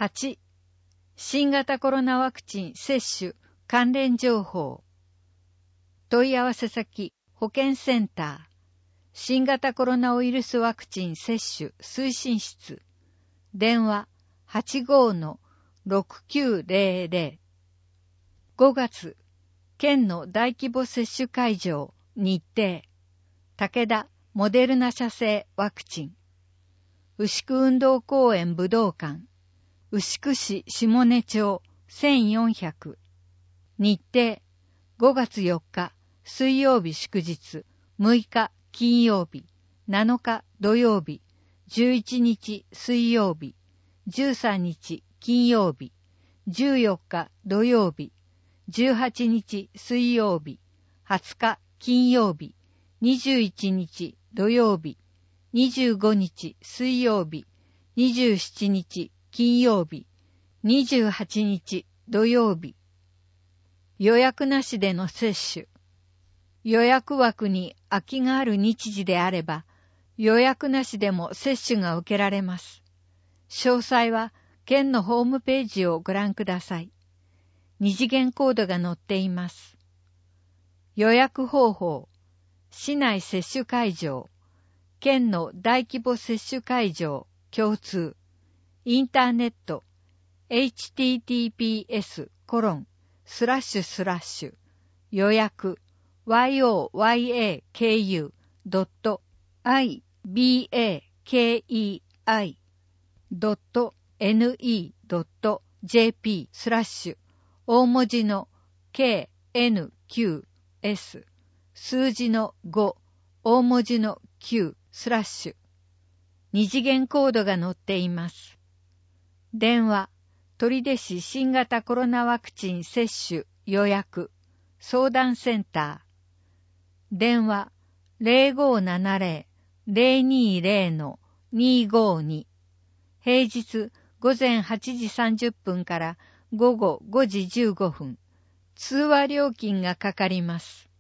8、新型コロナワクチン接種関連情報。問い合わせ先、保健センター。新型コロナウイルスワクチン接種推進室。電話 85-6900。5月、県の大規模接種会場、日程。武田モデルナ社製ワクチン。牛久運動公園武道館。牛久市下根町1400。日程、5月4日水曜日祝日、6日金曜日、7日土曜日、11日水曜日、13日金曜日、14日土曜日、18日水曜日、20日金曜日、21日土曜日、25日水曜日、27日金曜日、28日土曜日。予約なしでの接種。予約枠に空きがある日時であれば、予約なしでも接種が受けられます。詳細は県のホームページをご覧ください。二次元コードが載っています。予約方法。市内接種会場。県の大規模接種会場共通。インターネット。https:// 予約 yoyakei.ibakei.ne.jp/ 大文字の KNQS 数字の5大文字の Q/ 二次元コードが載っています。電話、取手市新型コロナワクチン接種予約相談センター。電話 0570-020-252。平日午前8時30分から午後5時15分。通話料金がかかります。